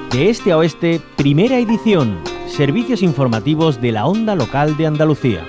De este a oeste, primera edición. Servicios informativos de la Onda Local de Andalucía.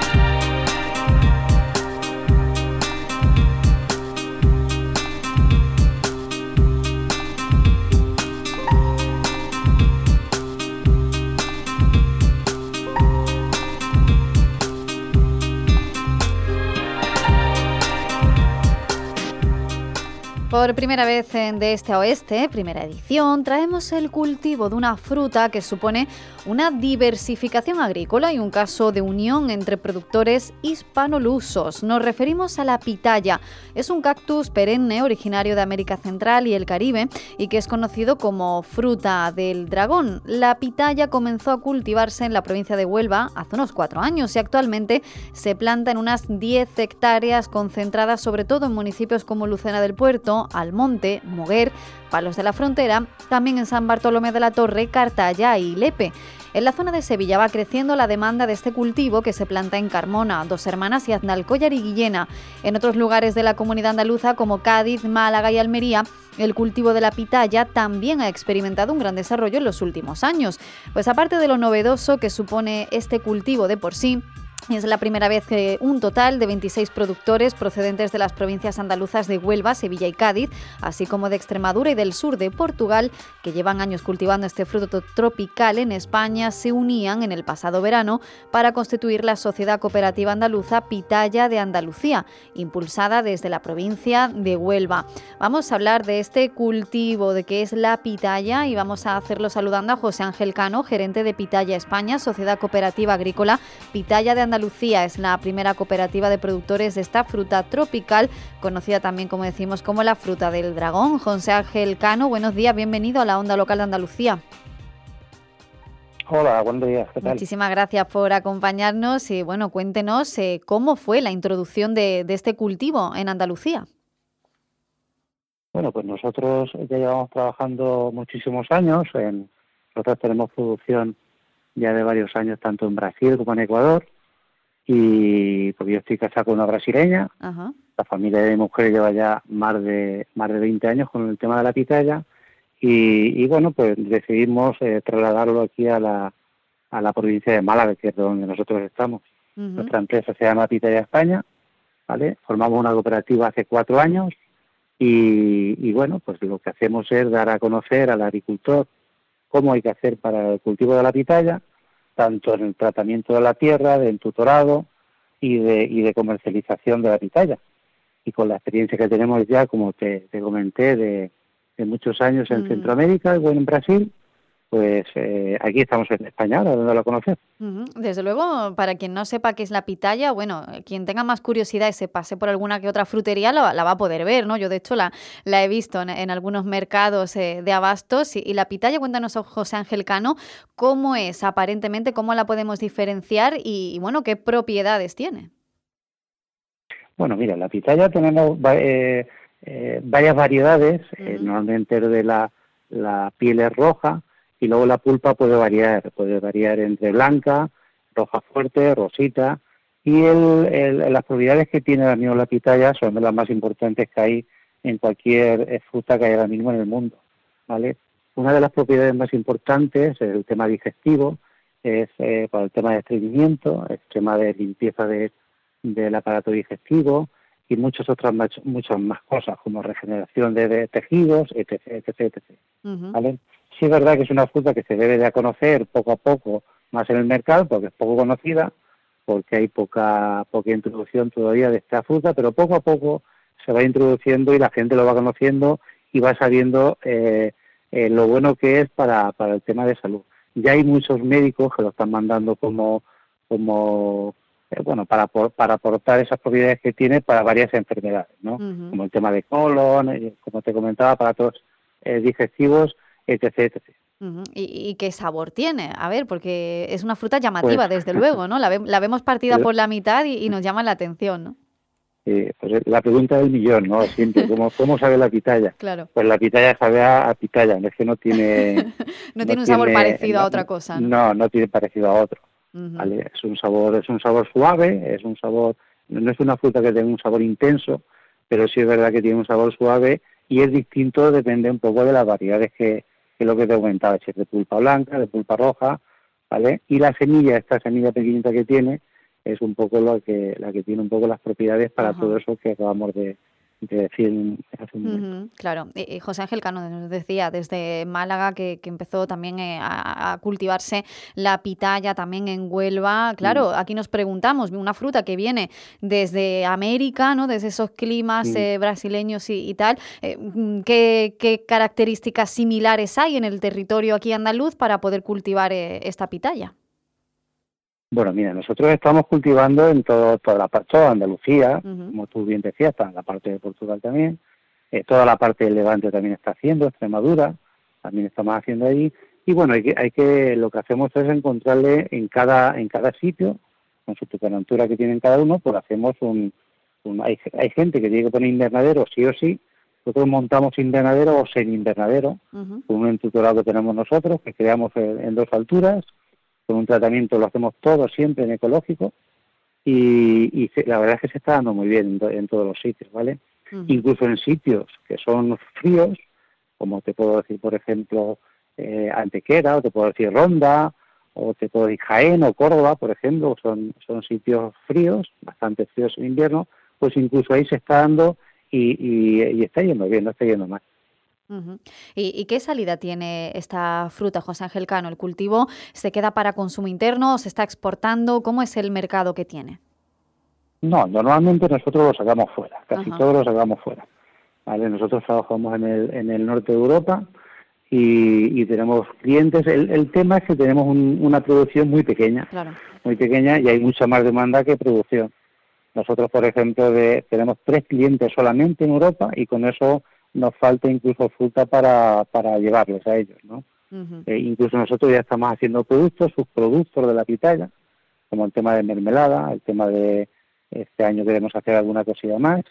Por primera vez en De Este a Oeste, primera edición, traemos el cultivo de una fruta que supone una diversificación agrícola y un caso de unión entre productores hispanolusos. Nos referimos a la pitaya. Es un cactus perenne originario de América Central y el Caribe y que es conocido como fruta del dragón. La pitaya comenzó a cultivarse en la provincia de Huelva hace unos 4 años y actualmente se planta en unas 10 hectáreas concentradas sobre todo en municipios como Lucena del Puerto, Almonte, Moguer, Palos de la Frontera, también en San Bartolomé de la Torre, Cartaya y Lepe. En la zona de Sevilla va creciendo la demanda de este cultivo que se planta en Carmona, Dos Hermanas y Aznalcóllar y Guillena. En otros lugares de la comunidad andaluza como Cádiz, Málaga y Almería, el cultivo de la pitaya también ha experimentado un gran desarrollo en los últimos años. Pues aparte de lo novedoso que supone este cultivo de por sí, es la primera vez que un total de 26 productores procedentes de las provincias andaluzas de Huelva, Sevilla y Cádiz, así como de Extremadura y del sur de Portugal, que llevan años cultivando este fruto tropical en España, se unían en el pasado verano para constituir la Sociedad Cooperativa Andaluza Pitaya de Andalucía, impulsada desde la provincia de Huelva. Vamos a hablar de este cultivo, de qué es la pitaya, y vamos a hacerlo saludando a José Ángel Cano, gerente de Pitaya España, Sociedad Cooperativa Agrícola Pitaya de Andalucía. Es la primera cooperativa de productores de esta fruta tropical, conocida también, como decimos, como la fruta del dragón. José Ángel Cano, buenos días, bienvenido a la Onda Local de Andalucía. Hola, buenos días, ¿qué tal? Muchísimas gracias por acompañarnos y bueno, cuéntenos cómo fue la introducción de este cultivo en Andalucía. Bueno, pues nosotros ya llevamos trabajando muchísimos años. Nosotros tenemos producción ya de varios años, tanto en Brasil como en Ecuador. Y porque yo estoy casado con una brasileña. Ajá. La familia de mi mujer lleva ya más de 20 años con el tema de la pitaya. Y bueno, pues decidimos trasladarlo aquí a la provincia de Málaga, que es donde nosotros estamos. Uh-huh. Nuestra empresa se llama Pitaya España, ¿vale? Formamos una cooperativa hace 4 años y bueno, pues lo que hacemos es dar a conocer al agricultor cómo hay que hacer para el cultivo de la pitaya, tanto en el tratamiento de la tierra, del tutorado y de comercialización de la pitaya. Y con la experiencia que tenemos ya, como te comenté, de muchos años en Centroamérica y bueno, en Brasil, pues aquí estamos en España ahora, dándolo a conocer. Desde luego, para quien no sepa qué es la pitaya, bueno, quien tenga más curiosidad y se pase por alguna que otra frutería la va a poder ver, ¿no? Yo, de hecho, la he visto en algunos mercados de abastos. Y la pitaya, cuéntanos, José Ángel Cano, cómo es aparentemente, cómo la podemos diferenciar y bueno, qué propiedades tiene. Bueno, mira, la pitaya tenemos varias variedades. Normalmente de la piel es roja. Y luego la pulpa puede variar entre blanca, roja fuerte, rosita. Y las propiedades que tiene ahora mismo la pitaya son de las más importantes que hay en cualquier fruta que hay ahora mismo en el mundo, ¿vale? Una de las propiedades más importantes es el tema digestivo, es para el tema de estreñimiento, el tema de limpieza del aparato digestivo y muchas más cosas, como regeneración de tejidos, etc. ¿Vale? Sí es verdad que es una fruta que se debe de conocer poco a poco más en el mercado, porque es poco conocida, porque hay poca introducción todavía de esta fruta, pero poco a poco se va introduciendo y la gente lo va conociendo y va sabiendo lo bueno que es para el tema de salud. Ya hay muchos médicos que lo están mandando para aportar esas propiedades que tiene para varias enfermedades, ¿no? Como el tema de colon, como te comentaba, aparatos digestivos, etc. ¿Y qué sabor tiene? A ver, porque es una fruta llamativa, pues, desde luego, ¿no? La vemos partida por la mitad y nos llama la atención, ¿no? Pues la pregunta del millón, ¿no? Siempre, ¿cómo sabe la pitaya? Claro. Pues la pitaya sabe a pitaya, es que no tiene... no tiene un sabor parecido a otra cosa, ¿no? No tiene parecido a otro. ¿Vale? Es un sabor suave, no es una fruta que tenga un sabor intenso, pero sí es verdad que tiene un sabor suave y es distinto, depende un poco de las variedades que que es lo que te comentaba, si es de pulpa blanca, de pulpa roja, ¿vale? Y la semilla, esta semilla pequeñita que tiene, es un poco la que tiene un poco las propiedades para todo eso que acabamos de decir hace un momento. Claro. José Ángel Cano nos decía desde Málaga que empezó también a cultivarse la pitaya también en Huelva. Claro, aquí nos preguntamos, una fruta que viene desde América, ¿no? Desde esos climas brasileños y tal, ¿qué características similares hay en el territorio aquí andaluz para poder cultivar esta pitaya? Bueno, mira, nosotros estamos cultivando en toda la parte de Andalucía, como tú bien decías, está en la parte de Portugal también, toda la parte del Levante también está haciendo, Extremadura también estamos haciendo ahí, y bueno, lo que hacemos es encontrarle en cada sitio, con su temperatura que tienen cada uno, pues hacemos hay gente que tiene que poner invernadero sí o sí. Nosotros montamos invernadero o semi-invernadero, con un entutorado que tenemos nosotros, que creamos en 2 alturas, con un tratamiento lo hacemos todo siempre en ecológico y la verdad es que se está dando muy bien en todos los sitios, ¿vale? Incluso en sitios que son fríos, como te puedo decir, por ejemplo, Antequera, o te puedo decir Ronda, o te puedo decir Jaén o Córdoba, por ejemplo, son sitios fríos, bastante fríos en invierno, pues incluso ahí se está dando y está yendo bien, no está yendo mal. ¿Y qué salida tiene esta fruta, José Ángel Cano? ¿El cultivo se queda para consumo interno o se está exportando? ¿Cómo es el mercado que tiene? No, normalmente nosotros lo sacamos fuera, casi todo lo sacamos fuera. ¿Vale? Nosotros trabajamos en el norte de Europa y tenemos clientes. El tema es que tenemos una producción muy pequeña, y hay mucha más demanda que producción. Nosotros, por ejemplo, tenemos 3 clientes solamente en Europa y con eso nos falta incluso fruta para llevarles a ellos, ¿no? Incluso nosotros ya estamos haciendo subproductos de la pitaya, como el tema de mermelada, el tema de este año queremos hacer alguna cosilla más,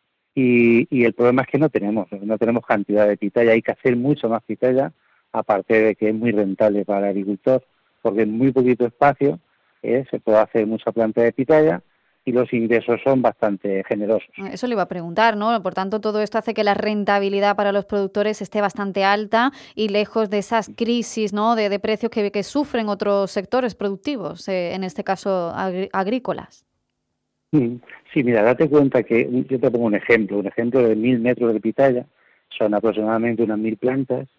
y el problema es que no tenemos cantidad de pitaya, hay que hacer mucho más pitaya, aparte de que es muy rentable para el agricultor, porque en muy poquito espacio se puede hacer mucha planta de pitaya, y los ingresos son bastante generosos. Eso le iba a preguntar, ¿no? Por tanto, todo esto hace que la rentabilidad para los productores esté bastante alta y lejos de esas crisis, ¿no?, de precios que sufren otros sectores productivos, en este caso agrícolas. Sí, mira, date cuenta que yo te pongo un ejemplo de 1.000 metros de pitaya, son aproximadamente unas 1.000 plantas.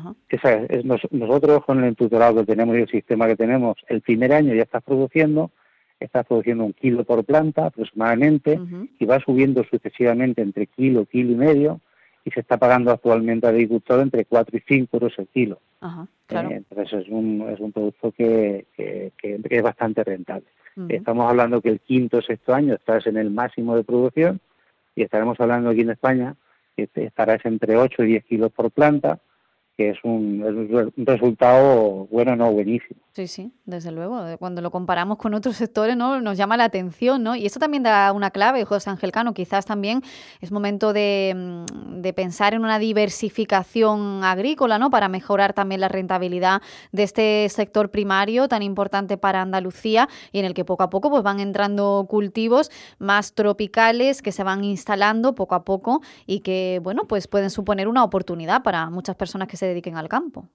Nosotros con el tutorado que tenemos y el sistema que tenemos, el primer año ya estás produciendo 1 kilo por planta aproximadamente, y va subiendo sucesivamente entre kilo y medio, y se está pagando actualmente al agricultor entre 4 y 5 euros el kilo. Entonces es un producto que es bastante rentable. Estamos hablando que el quinto o sexto año estás en el máximo de producción, y estaremos hablando aquí en España que estarás entre 8 y 10 kilos por planta, que es un resultado buenísimo. Sí, desde luego. Cuando lo comparamos con otros sectores, ¿no?, nos llama la atención, ¿no? Y eso también da una clave, José Ángel Cano. Quizás también es momento de pensar en una diversificación agrícola, ¿no?, para mejorar también la rentabilidad de este sector primario tan importante para Andalucía, y en el que poco a poco pues van entrando cultivos más tropicales que se van instalando poco a poco y que, bueno, pues pueden suponer una oportunidad para muchas personas que se dediquen al campo.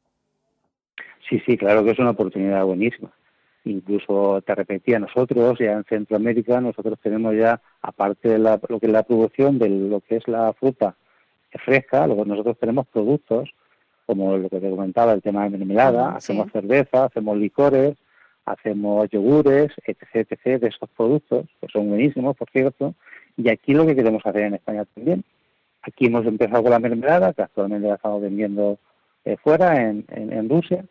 Sí, claro que es una oportunidad buenísima. Incluso, te repetía, nosotros ya en Centroamérica, nosotros tenemos ya, aparte de lo que es la producción de lo que es la fruta fresca, luego nosotros tenemos productos, como lo que te comentaba, el tema de mermelada, hacemos cerveza, hacemos licores, hacemos yogures, etc., de esos productos, que son buenísimos, por cierto, y aquí lo que queremos hacer en España también. Aquí hemos empezado con la mermelada, que actualmente la estamos vendiendo fuera, en Rusia,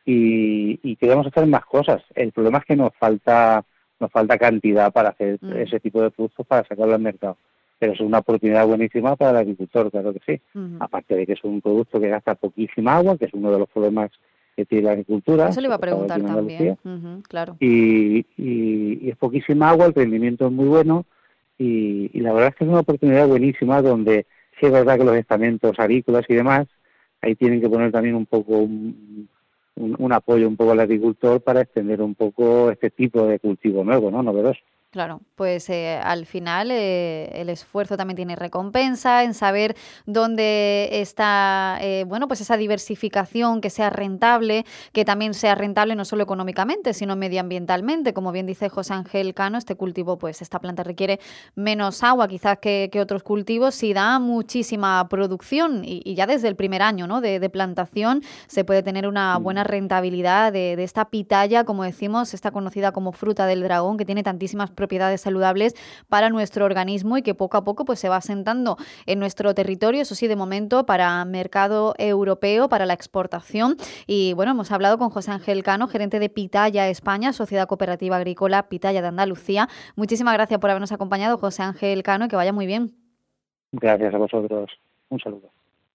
y queremos hacer más cosas. El problema es que nos falta cantidad para hacer ese tipo de productos, para sacarlo al mercado. Pero es una oportunidad buenísima para el agricultor, claro que sí. Aparte de que es un producto que gasta poquísima agua, que es uno de los problemas que tiene la agricultura. Eso le iba a preguntar también. Claro. Y es poquísima agua, el rendimiento es muy bueno, y la verdad es que es una oportunidad buenísima, donde sí es verdad que los estamentos agrícolas y demás, ahí tienen que poner también un poco un apoyo un poco al agricultor para extender un poco este tipo de cultivo nuevo, ¿no?, novedoso. Claro, pues al final el esfuerzo también tiene recompensa en saber dónde está, bueno, pues esa diversificación que sea rentable, que también sea rentable no solo económicamente, sino medioambientalmente. Como bien dice José Ángel Cano, este cultivo, pues esta planta requiere menos agua quizás que otros cultivos y da muchísima producción y ya desde el primer año, ¿no?, de plantación se puede tener una buena rentabilidad de esta pitaya, como decimos, esta conocida como fruta del dragón, que tiene tantísimas propiedades saludables para nuestro organismo y que poco a poco pues se va asentando en nuestro territorio, eso sí, de momento para mercado europeo, para la exportación. Y bueno, hemos hablado con José Ángel Cano, gerente de Pitaya España, Sociedad Cooperativa Agrícola Pitaya de Andalucía. Muchísimas gracias por habernos acompañado, José Ángel Cano, y que vaya muy bien. Gracias a vosotros. Un saludo.